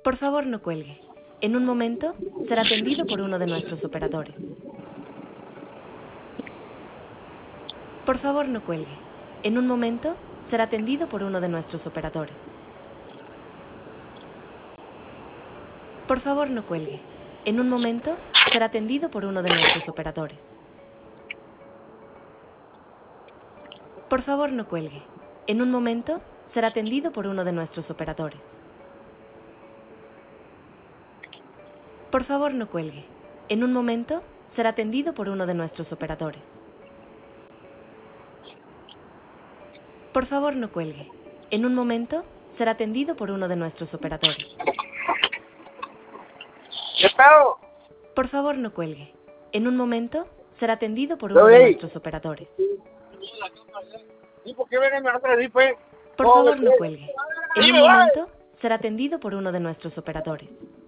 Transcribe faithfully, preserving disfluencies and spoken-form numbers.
Por favor, no cuelgue. En un momento será atendido por uno de nuestros operadores. Por favor, no cuelgue. En un momento será atendido por uno de nuestros operadores. Por favor, no cuelgue. En un momento será atendido por uno de nuestros operadores. Por favor, no cuelgue. En un momento será atendido por uno de nuestros operadores. Por favor, no cuelgue. En un momento será atendido por uno de nuestros operadores. Por favor, no cuelgue. En un momento será atendido por uno de nuestros operadores. ¿Qué pedo? Por favor, no cuelgue. En un momento será atendido por uno Oye. de nuestros operadores. ¿Y por qué ven a así, pues? Por No, favor, no pues. cuelgue. En Sí, un me va. momento será atendido por uno de nuestros operadores.